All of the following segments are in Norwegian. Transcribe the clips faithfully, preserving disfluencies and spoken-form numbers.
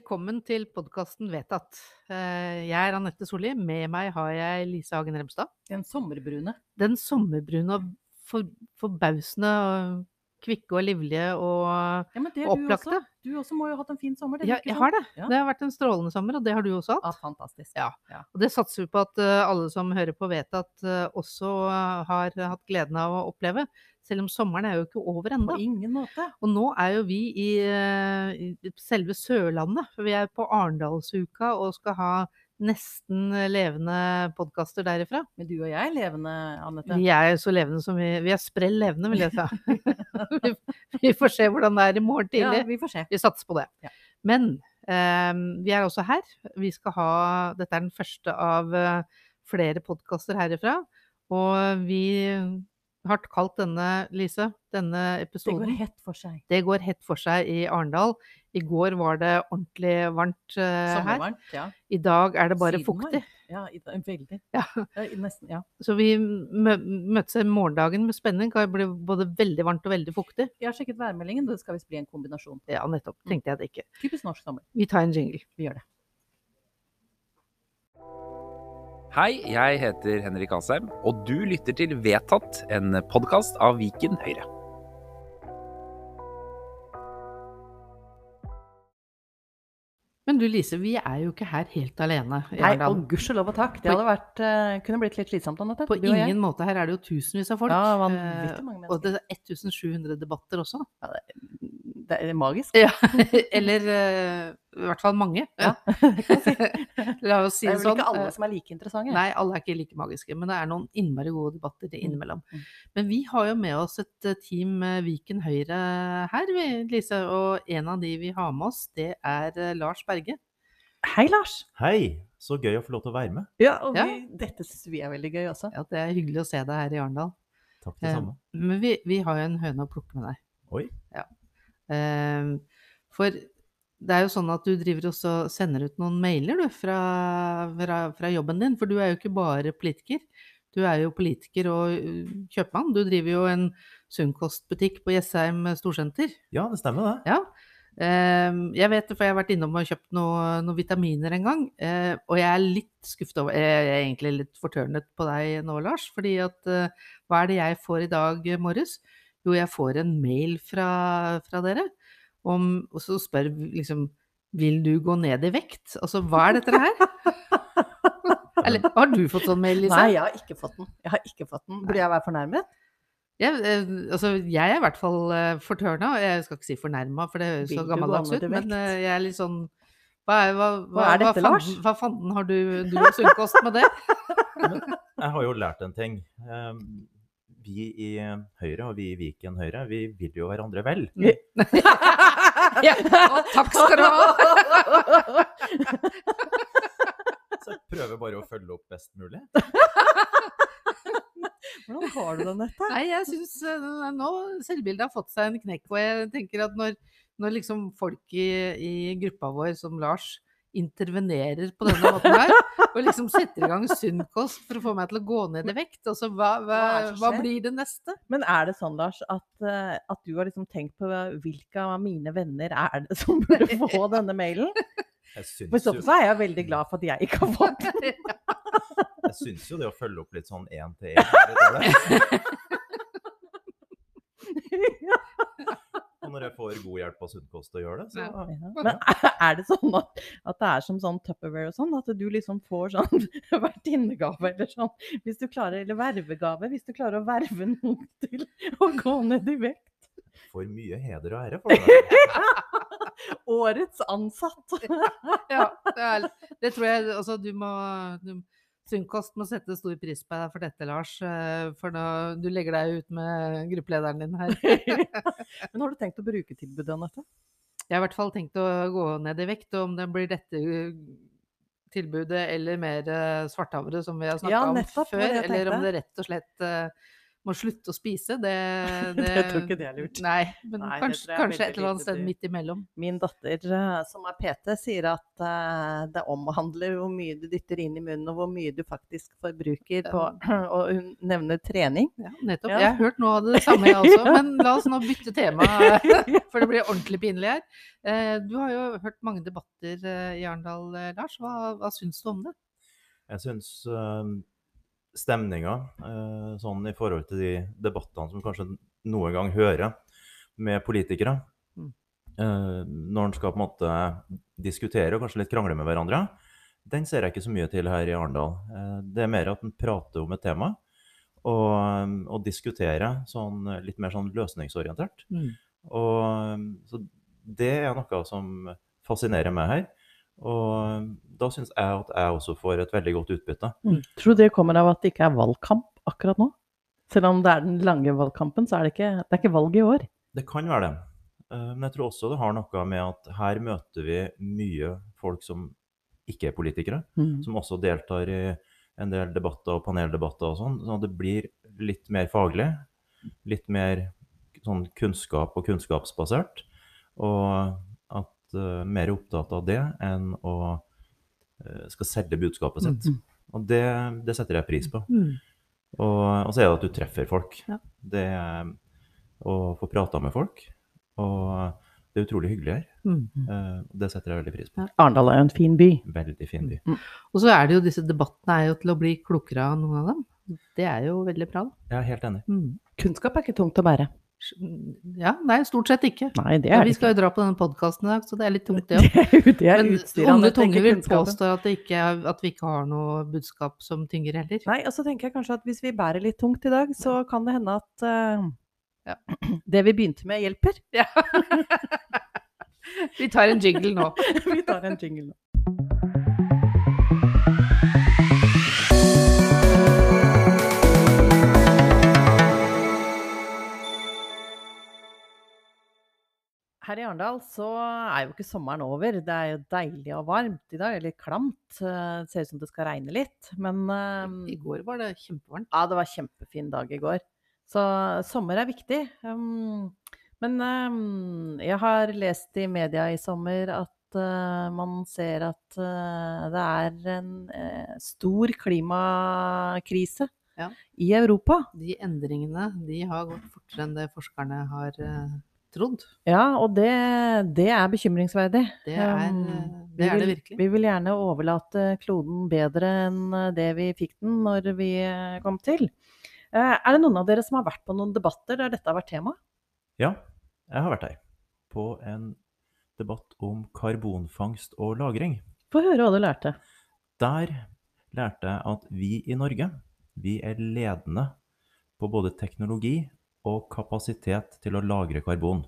Velkommen til podcasten Vedtatt. Eh, Jeg er Anette Solli, med meg har jeg Lise Hagen Remstad. Den sommerbrune. Den sommerbrune og for, forbausende og kvikke og livlige og Ja, men det er og du opplagte. også. Du også må jo ha hatt en fin sommer, det Ja, virker jeg sånn. har det. Ja. Det har vært en strålende sommer, og det har du også Ja, hatt. fantastisk. Ja. Ja. Og det satser vi på at eh, alle som hører på Vedtatt eh, også eh, har hatt gleden av å oppleve, selv om sommeren er jo ikke over På enda. ingen måte. Og nå er jo vi i, eh, i selve Sørlandet, for vi er på Arendalsuka og skal ha nesten levende podcaster derifra. Men du og jeg er levende, Anette. Vi er så levende som vi, vi er sprell levende, vil jeg si. vi, vi får se hvordan det er i morgen Ja, tidlig. vi får se. Vi satser på det. Ja. Men eh, vi er også her. Vi skal ha, dette er den første av eh, flere podcaster herifra, og vi har kalt denne, Lise, denne Det episoden går hett for seg. Det går hett for seg i Arendal. I går var det ordentlig varmt eh, her. Sommervarmt, ja. I dag er det bare Sydenvarmt. fuktig. Ja, i- veldig. Ja. Ja, i- nesten, ja. Så vi mø møtes i morgendagen med spenning. Det blir både veldig varmt og veldig fuktig. Jeg har sjekket værmeldingen, det skal visst bli en kombinasjon. Ja, nettopp. Tenkte jeg det ikke. Typisk norsk sommer. Vi tar en jingle. Vi gjør det. Hei, jeg heter Henrik Asheim, og du lytter til Vedtatt, en podcast av Viken Høyre. Men du Lise, vi er jo ikke her helt alene i Nei, Arendal. og gudskjelov og takk. Det På- hadde vært, eh, kunne blitt litt slitsomt, Anette. På du og jeg. ingen måte. Her er det jo tusenvis av folk. Ja, vanvittig Eh, mange og mennesker. det er sjutten hundre debatter også. Ja, det, det er magisk. Ja, eller eh, i hvert fall mange. Ja, La oss si Det det er vel sånn. ikke alle eh, som er like interessante. Nei, alle er ikke like magiske, men det er noen innmari gode debatter innimellom. Mm. Men vi har jo med oss et eh, team eh, Viken Høyre her, vi, Lise, og en av de vi har med oss, det er eh, Lars Berge. Hei, Lars. Hei, så gøy å få lov til å være med. Ja, og Ja. Vi, dette synes vi er veldig gøy også. Ja, det er hyggelig å se deg her i Arendal. Takk det Eh, samme. Men vi, vi har jo en høne å plukke med deg. Oi, Eh, For det er jo sånn at du driver også og sender ut noen mailer du, fra, fra, fra jobben din, for du er jo ikke bare politiker. Du er jo politiker og uh, kjøpmann. Du driver jo en sunnkostbutikk på Jessheim Storsenter. ja det stemmer det. Ja. Eh, Jeg vet det, for jeg har vært innom og kjøpt noe- noen vitaminer en gang, eh, og jeg er litt skuffet over, jeg er egentlig litt fortørnet på deg nå, Lars, fordi at, eh, hva er det jeg får i dag eh, morges? Jo, jeg får en mail fra, fra dere, om, og så spør liksom, vil du gå ned i vekt? Altså, hva er dette her? Eller, har du fått sånn mail, Lise? Nei, jeg har ikke fått den. Jeg har ikke fått den. Burde jeg være fornærmet? Jeg, eh, altså, jeg er i hvert fall eh, fortørna, og jeg skal ikke si fornærma, for det høres Vil så du gammeldags gå ned ut, i men vekt? eh, jeg er litt sånn, hva er, hva, hva, er dette, hva, Lars? fanden, hva fanden har du, du og sunnkost med det? Jeg har jo lært en ting. Eh, Vi i Høyre, og vi i Viken Høyre, vi vil jo hverandre vel. Ja, og takk skal du ha! Så jeg prøver bare å følge opp best mulig. Hvordan har du det, Nette? Nei, jeg synes eh, nå selvbildet har fått seg en knekk, og jeg tenker at når, når liksom folk i, i gruppa vår, som Lars, intervenerer på denne måten her, og liksom setter i gang sunnkost for å få meg til å gå ned i vekt, altså hva, hva, Hva er det som hva skjer? blir det neste? Men er det sånn, Lars, at, eh, at du har liksom tenkt på hvilke av mine venner er det som burde få denne mailen? Jeg For i syns så jo, fall er jeg veldig glad for at jeg ikke har fått den. jeg syns jo det å følge opp litt sånn én til én er litt ålreit. Og når jeg får god hjelp av sunnkost til å gjøre det, så Ja. Ja. Men er det sånn at, at det er som sånn Tupperware og sånn, at du liksom får sånn vertinnegave eller sånn, hvis du klarer, eller vervegave, hvis du klarer å verve noen til å gå ned i vekt? får mye heder og ære for det. Årets ansatt. Ja, det, er, det tror jeg, altså du må, du, Sunnkost må sette stor pris på deg for dette, Lars, eh, for nå, du legger deg ut med gruppelederen din her. Men har du tenkt å bruke tilbudet, Anette? Jeg har i hvert fall tenkt å gå ned i vekt, og om det blir dette tilbudet eller mer eh, svarthavre som vi har snakket Ja, om nettopp, det var før, det jeg eller om tenkte. det rett og slett eh, må slutte å spise, det, det Jeg tror ikke det er lurt. Nei, men Nei, det kanskje, tror jeg er kanskje veldig et eller annet lite sted du- midt imellom. Min datter, eh, som er P T, sier at eh, det omhandler hvor mye du dytter inn i munnen, og hvor mye du faktisk forbruker på, og hun nevner trening. Ja, nettopp. Ja. Jeg har hørt noe av det samme, jeg også, men la oss nå bytte tema, for det blir ordentlig pinlig her. Eh, Du har jo hørt mange debatter eh, i Arendal, eh, Lars. Hva, hva syns du om det? Jeg syns uh, stemninga, uh, sånn i forhold til de debattene som kanskje noen gang hører med politikere, Mm. uh, når en skal på en måte diskutere og kanskje litt krangle med hverandre, den ser jeg ikke så mye til her i Arendal. Uh, det er mer at en prater om et tema, og, um, og diskuterer sånn, litt mer sånn løsningsorientert. Mm. Og um, så det er noe som fascinerer meg her. Og da syns jeg at jeg også får et veldig godt utbytte. Mm. Tror du det kommer av at det ikke er valgkamp akkurat nå? Selv om det er den lange valgkampen, så er det ikke, det er ikke valg i år. Det kan være det. Eh, Men jeg tror også det har noe med at her møter vi mye folk som ikke er politikere, Mm. som også deltar i en del debatter og paneldebatter og sånn, så det blir litt mer faglig, litt mer sånn kunnskap og kunnskapsbasert, og at uh, mer opptatt av det enn å uh, skal selge budskapet sitt. Mm. Og det, det setter jeg pris på. Mm. Og, og så er det at du treffer folk. Ja. Det er å få prata med folk, og det er utrolig hyggelig her. Mm. Uh, det setter jeg veldig pris på. Arendal er jo en fin by. Veldig fin by. Og så er det jo disse debattene er jo til å bli klokere av noen av dem. Det er jo veldig bra, da. Jeg er helt enig. Mm. Kunnskap er ikke tungt å bære. Ja, nei, stort sett ikke. Nei, det Ja, er vi det skal ikke. jo dra på denne podkasten i dag, så det er litt tungt, det òg. Det er jo det er Men utstyret, onde det er tunger ikke vil kunnskapen. påstå at, det ikke er, at vi ikke har noe budskap som tynger heller. Nei, og så tenker jeg kanskje at hvis vi bærer litt tungt i dag, så kan det hende at eh, Ja. det vi begynte med hjelper. Ja. Vi tar en jingle nå. Vi tar en jingle nå. Her i Arendal så er jo ikke sommeren over. Det er jo deilig og varmt i dag, eller klamt. Eh, Det ser ut som det skal regne litt, men eh, I går var det kjempevarmt. ja, det var kjempefin dag i går. Så sommer er viktig. Um, men um, jeg har lest i media i sommer at uh, man ser at uh, det er en uh, stor klimakrise Ja. i Europa. De endringene de har gått fortere enn det forskerne har eh, trodd. Ja, og det, det er bekymringsverdig. Det er, Um, eh, vi det, er det vil- virkelig. Vi vil gjerne overlate kloden bedre enn uh, det vi fikk den når vi uh, kom til. Eh, Er det noen av dere som har vært på noen debatter der dette har vært tema? Ja, jeg har vært her på en debatt om karbonfangst og lagring. Få høre hva du lærte. Der lærte jeg at vi i Norge, vi er ledende på både teknologi og kapasitet til å lagre karbon.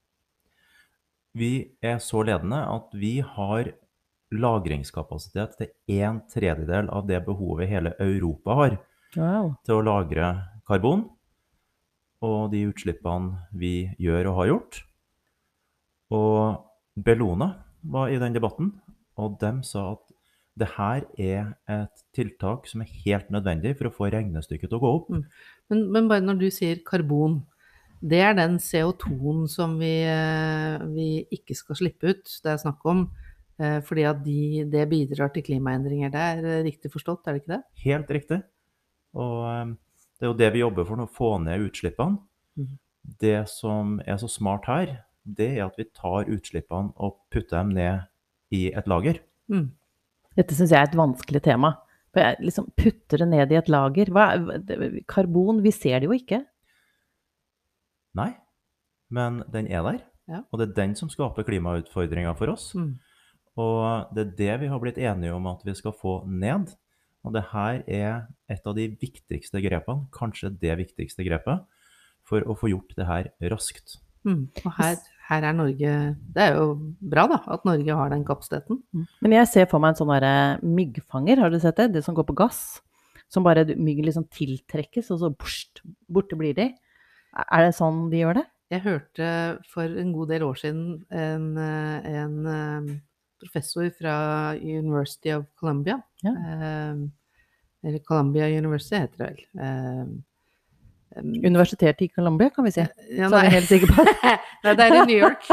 Vi er så ledende at vi har lagringskapasitet til en tredjedel av det behovet hele Europa har Wow. til å lagre karbon, og de utslippene vi gjør og har gjort. Og Bellona var i den debatten, og de sa at det her er et tiltak som er helt nødvendig for å få regnestykket til å gå opp. Mm. Men, men bare når du sier karbon, det er den C O to-en som vi, eh, vi ikke skal slippe ut, det er snakk om, eh, fordi at de, det bidrar til klimaendringer. Det er eh, riktig forstått, er det ikke det? Helt riktig. Og eh, det er jo det vi jobber for, å få ned utslippene. Mhm. Det som er så smart her, det er at vi tar utslippene og putter dem ned i et lager. Mm. Dette syns jeg er et vanskelig tema. For jeg liksom putter det ned i et lager. Hva, det- karbon, vi ser det jo ikke. Nei, men den er der, Ja. og det er den som skaper klimautfordringer for oss. Mm. Og det er det vi har blitt enige om at vi skal få ned. Og det her er et av de viktigste grepene, kanskje det viktigste grepet, for å få gjort det her raskt. Mm. Og her, her er Norge, det er jo bra da, at Norge har den kapasiteten. Men jeg ser for meg en sånn derre myggfanger, har du sett det? Det som går på gass. Som bare myggen liksom tiltrekkes, og så borst, borte blir de. Er det sånn de gjør det? Jeg hørte for en god del år siden en, eh, en eh, professor fra University of Columbia, Ja. eh, eller Columbia University heter det vel, eh, Universitetet i Columbia, kan vi si. Ja, Så er vi helt sikre på det. Nei, det er i New York.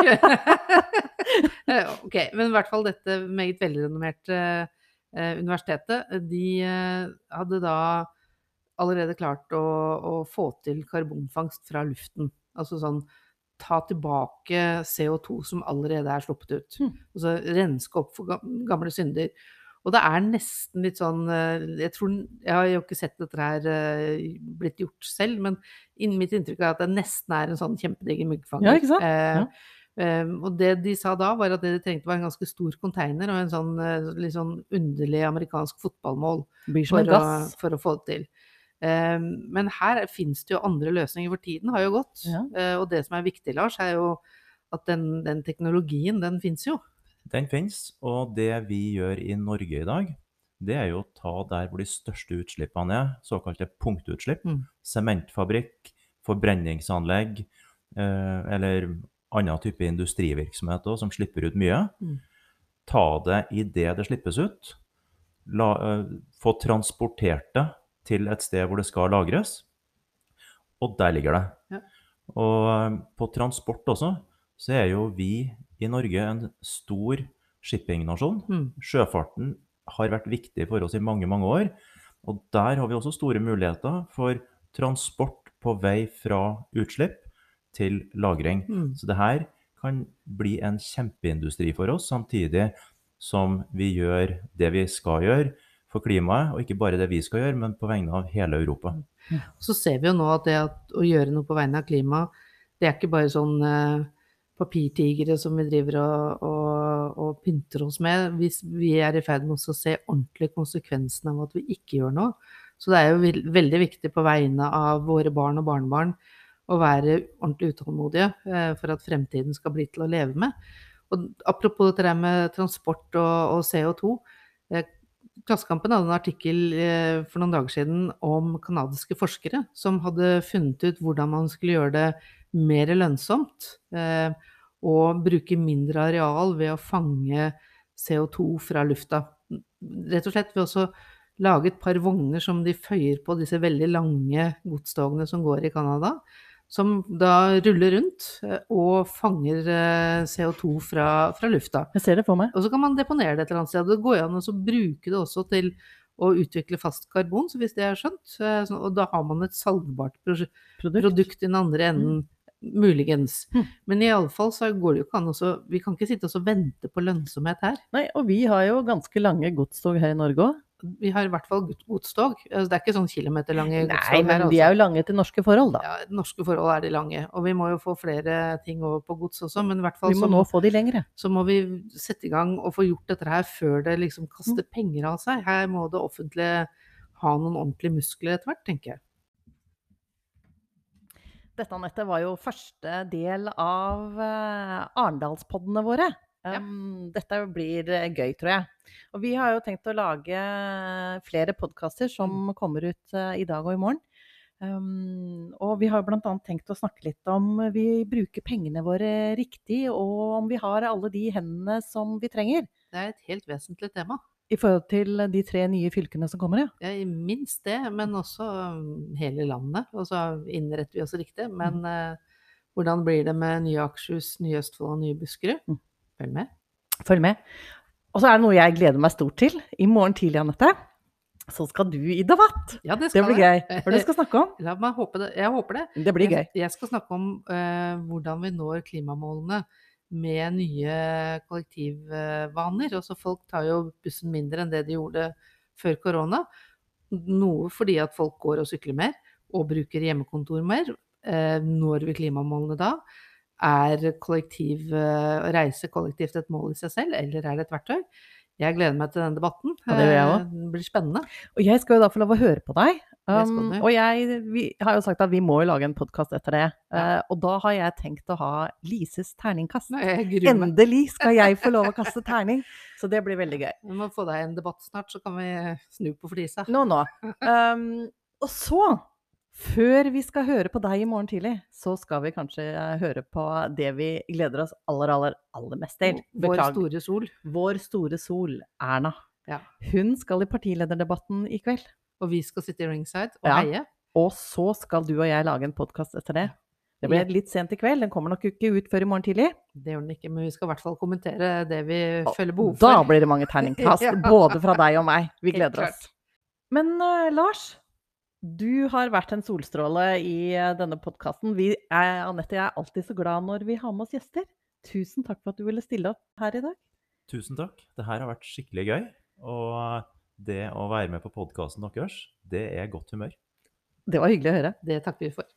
Ok, men i hvert fall dette meget velrenommerte eh, universitetet, de eh, hadde da allerede klart å, å få til karbonfangst fra luften. Altså sånn, ta tilbake C O to som allerede er sluppet ut. Mm. Altså renske opp for gamle synder. Og det er nesten litt sånn, jeg tror, jeg har jo ikke sett dette her blitt gjort selv, men mitt inntrykk er at det nesten er en sånn kjempediger myggfanger. Ja, ikke sant? Eh, Ja. Um, og det de sa da var at det de trengte var en ganske stor container og en sånn, uh, litt sånn underlig amerikansk fotballmål Blir som for en å, gass. for å få det til. Um, men her finnes det jo andre løsninger, for tiden har jo gått. Ja. Uh, og det som er viktig, Lars, er jo at den, den teknologien, den finnes jo. Den finnes, og det vi gjør i Norge i dag, det er jo å ta der hvor de største utslippene er, såkalte punktutslipp, Mm. sementfabrikk, forbrenningsanlegg, eh, eller annen type industrivirksomhet også, som slipper ut mye. Mm. Ta det i det det slippes ut, la, eh, få transportert det til et sted hvor det skal lagres, og der ligger det. Ja. Og eh, på transport også, så er jo vi i Norge en stor shippingnasjon. Mm. Sjøfarten har vært viktig for oss i mange, mange år, og der har vi også store muligheter for transport på vei fra utslipp til lagring. Mm. Så det her kan bli en kjempeindustri for oss, samtidig som vi gjør det vi skal gjøre for klimaet, og ikke bare det vi skal gjøre, men på vegne av hele Europa. Så ser vi jo nå at det at å gjøre noe på vegne av klima, det er ikke bare sånn eh, papirtigere som vi driver og, og, og pynter oss med. Hvis vi er i ferd med å se ordentlig konsekvensen av at vi ikke gjør noe. Så det er jo vil- veldig viktig på vegne av våre barn og barnebarn å være ordentlig utålmodige eh, for at fremtiden skal bli til å leve med. Og apropos dette der med transport og, og C O to, eh, Klassekampen hadde en artikkel eh, for noen dager siden om kanadiske forskere som hadde funnet ut hvordan man skulle gjøre det mer lønnsomt eh, og bruke mindre areal ved å fange C O to fra lufta. Rett og slett ved å lage et par vogner som de føyer på disse veldig lange godstogene som går i Kanada, som da ruller rundt eh, og fanger eh, C O to fra, fra lufta. Jeg ser det for meg. Og så kan man deponere det et eller annet sted. Det går an å så bruke det også til å utvikle fast karbon, så hvis det er skjønt. eh, så- Og da har man et salgbart proje- Produkt. produkt i den andre enden, muligens. Mm. Men i alle fall så går det jo ikke an å så, vi kan ikke sitte og så vente på lønnsomhet her. Nei, og vi har jo ganske lange godstog her i Norge også. Vi har i hvert fall god- godstog. Altså, det er ikke sånn kilometerlange Nei, godstog men her. de er jo lange til norske forhold, da. Ja, norske forhold er de lange, og vi må jo få flere ting over på gods også, men i hvert fall Vi må så, nå få de lengre. så må vi sette i gang og få gjort dette her før det liksom kaster penger av seg. Her må det offentlige ha noen ordentlige muskler etter hvert, tenker jeg. Dette, Anette, var jo første del av uh, Arendalspoddene våre. Ja. Um, dette blir eh, gøy, tror jeg. Og vi har jo tenkt å lage flere podcaster som kommer ut eh, i dag og i morgen. Um, og vi har jo blant annet tenkt å snakke litt om vi bruker pengene våre riktig, og om vi har alle de hendene som vi trenger. Det er et helt vesentlig tema. I forhold til de tre nye fylkene som kommer, ja. Ja, minst det, men også um, hele landet. Og så innretter vi oss riktig. Men eh, hvordan blir det med nye Akershus, nye Østfold og nye Buskerud? Mm. Følg med. Følg med. Og så er det noe jeg gleder meg stort til. I morgen tidlig, Anette, så skal du i debatt. Ja, det Det skal blir jeg. gøy. Hva er det du skal snakke om? La meg håpe det. Jeg håper det. Det blir gøy. Jeg, jeg skal snakke om eh, hvordan vi når klimamålene med nye kollektivvaner. Altså folk tar jo bussen mindre enn det de gjorde før korona. Noe fordi at folk går og sykler mer og bruker hjemmekontor mer. Eh, når vi klimamålene da? Er kollektiv, eh, reise kollektivt et mål i seg selv, eller er det et verktøy? Jeg gleder meg til den debatten. Ja, det gjør jeg Eh, også. Det blir spennende. Og jeg skal jo da få lov å høre på deg. Det skal Um, du. og jeg vi har jo sagt at vi må jo lage en podkast etter det. Ja. Eh, og da har jeg tenkt å ha Lises terningkast. Nei, jeg gruer meg. Endelig skal jeg få lov å kaste terning. Så det blir veldig gøy. Vi må få deg en debatt snart, så kan vi snu på flisa. Nå, nå. Um, og så, før vi skal høre på deg i morgen tidlig, så skal vi kanskje eh, høre på det vi gleder oss aller, aller, aller mest til. Vår Beklager. store sol. Vår store sol, Erna. Ja. Hun skal i partilederdebatten i kveld. Og vi skal sitte i ringside og Ja. heie. Og så skal du og jeg lage en podcast etter det. Det blir Ja. litt sent i kveld, den kommer nok ikke ut før i morgen tidlig. Det gjør den ikke, men vi skal i hvert fall kommentere det vi føler behov Da for. blir det mange terningkast, Ja. både fra deg og meg. Vi Helt gleder klart. oss. Men uh, Lars, du har vært en solstråle i uh, denne podcasten. Vi er, Anette og jeg er alltid så glad når vi har med oss gjester. Tusen takk for at du ville stille opp her i dag. Tusen takk. Det her har vært skikkelig gøy. Og det å være med på podcasten deres, det er godt humør. Det var hyggelig å høre. Det takker vi for.